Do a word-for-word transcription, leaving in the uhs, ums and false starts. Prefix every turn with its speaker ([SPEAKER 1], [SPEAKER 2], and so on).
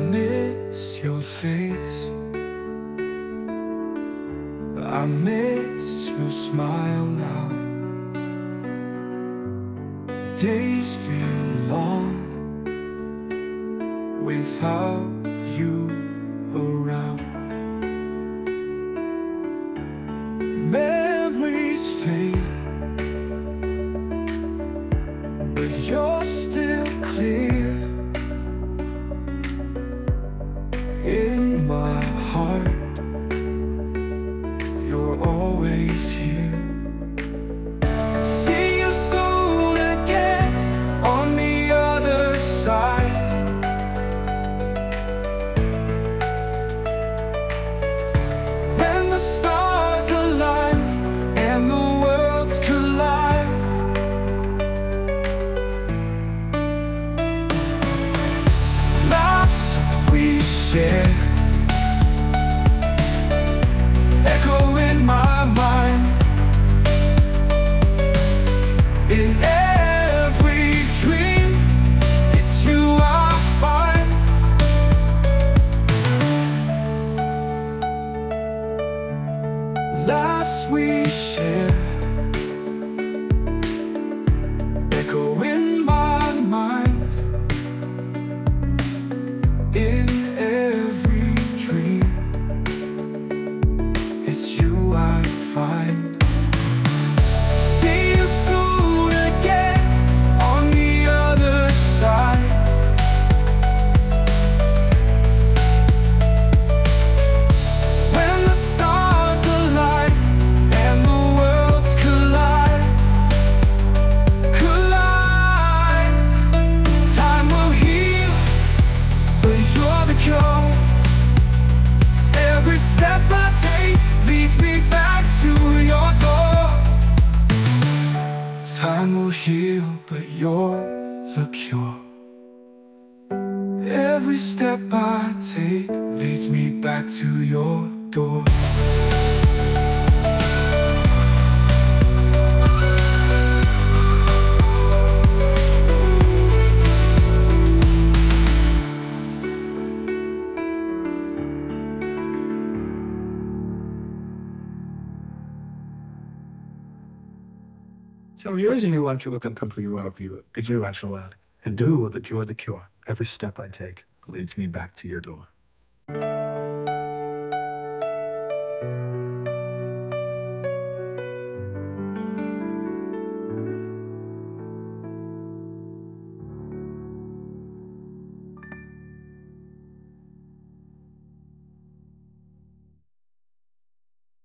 [SPEAKER 1] miss your face. I miss your smile now. Days feel long without you around. Memories fade, but you're still clear in my heart. You're always here. See you soon again on the other side. When the stars align and the worlds collide, laughs we share echo in my mind. In every dream, it's you I find. Laughs we share echo in my mind. In every dream, it's you I find. See you soon again on the other side. When the stars align and the worlds collide, collide. Time will heal, but you're the cure. Every step I take leads me back to your door. Time will heal, but you're the cure. Every step I take leads me back to your door.
[SPEAKER 2] So here's a new one to come from you of you, the you actual and do that you're the cure. Every step I take leads me back to your door.